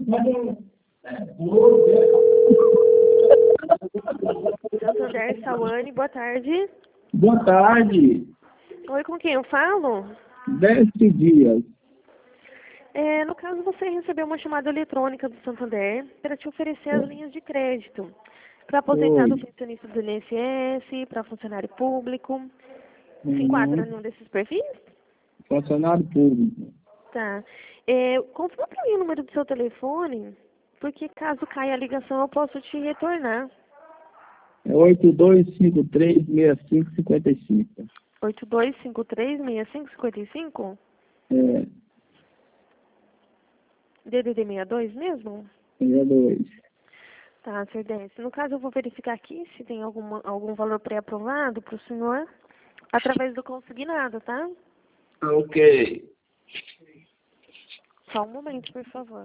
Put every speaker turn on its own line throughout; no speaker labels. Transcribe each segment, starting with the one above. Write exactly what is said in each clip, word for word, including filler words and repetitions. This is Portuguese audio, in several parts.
Santander, Sawane, boa tarde.
Boa tarde.
Oi, com quem eu falo?
Deste Dias.
É, no caso, você recebeu uma chamada eletrônica do Santander para te oferecer as linhas de crédito para aposentado,
Oi.
pensionista do I N S S, para funcionário público. Se
Uhum.
enquadra em um desses perfis?
Funcionário público.
Tá. É, confirma para mim o número do seu telefone, porque caso caia a ligação eu posso te retornar.
É oito dois cinco três, seis cinco cinco cinco.
oito dois cinco três, seis cinco cinco cinco?
É,
D D D sessenta e dois mesmo?
é dois.
Tá, senhor Décio. No caso, eu vou verificar aqui se tem alguma, algum valor pré-aprovado para o senhor através do consignado, tá?
Ok.
Só um momento, por favor.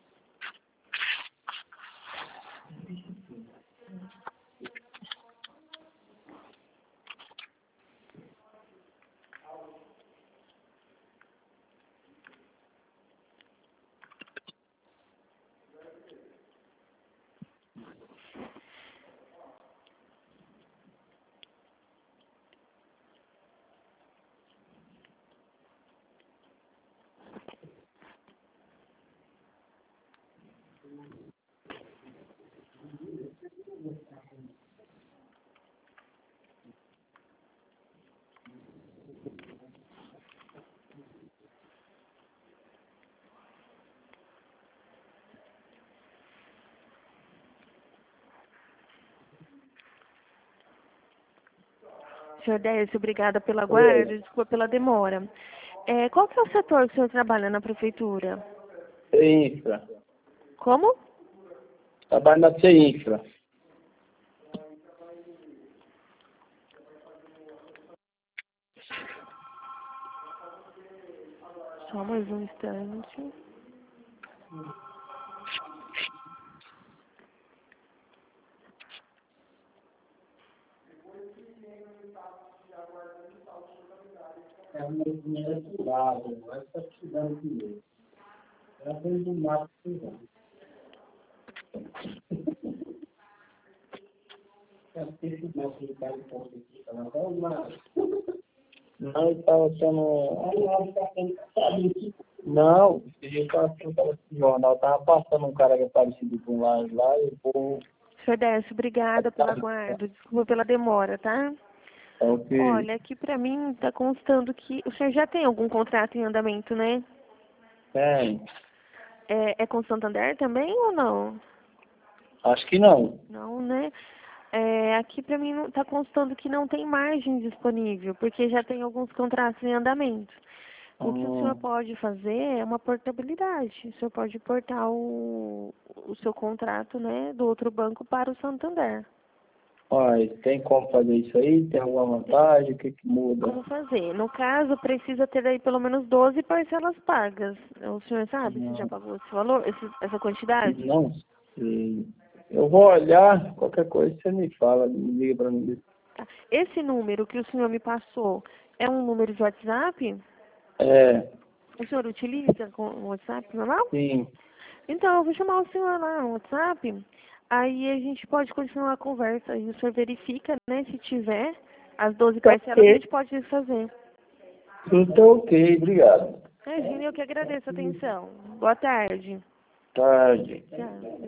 Senhor Décio, obrigada pela guarda, desculpa pela demora. É, qual que é o setor que o senhor trabalha na prefeitura?
C-Infra.
Como?
Trabalho na C-Infra.
Só mais um instante.
É uma primeira cidade, não é só precisando de mim. Ela vem do mato precisando. Não, ele estava sendo... Não, ele estava sendo jornal, estava passando um cara que é parecido com lá, lá e o povo...
Senhor Décio, obrigada pela guarda, desculpa pela demora, tá?
Ok.
Olha, aqui pra mim tá constando que o senhor já tem algum contrato em andamento, né?
Tem.
É, é com o Santander também ou não?
Acho que não.
Não, né? É, aqui pra mim não, tá constando que não tem margem disponível, porque já tem alguns contratos em andamento. O que o senhor
Hum.
pode fazer é uma portabilidade. O senhor pode portar o, o seu contrato, né, do outro banco para o Santander.
Olha, tem como fazer isso aí? Tem alguma vantagem? O que que muda?
Como fazer? No caso, precisa ter aí pelo menos doze parcelas pagas. O senhor sabe se já
Não,
pagou esse valor, esse, essa quantidade?
não sei. Eu vou olhar, qualquer coisa você me fala, me liga para mim.
Tá. Esse número que o senhor me passou é um número de WhatsApp?
É,
O senhor utiliza com o WhatsApp normal?
sim.
Então, eu vou chamar o senhor lá no WhatsApp, aí a gente pode continuar a conversa e o senhor verifica, né, se tiver as doze
Tá
parcelas, a
ok.
gente pode fazer.
Tudo tá ok, obrigado.
Imagina, eu que agradeço a atenção. Boa tarde.
Tarde.
Tchau.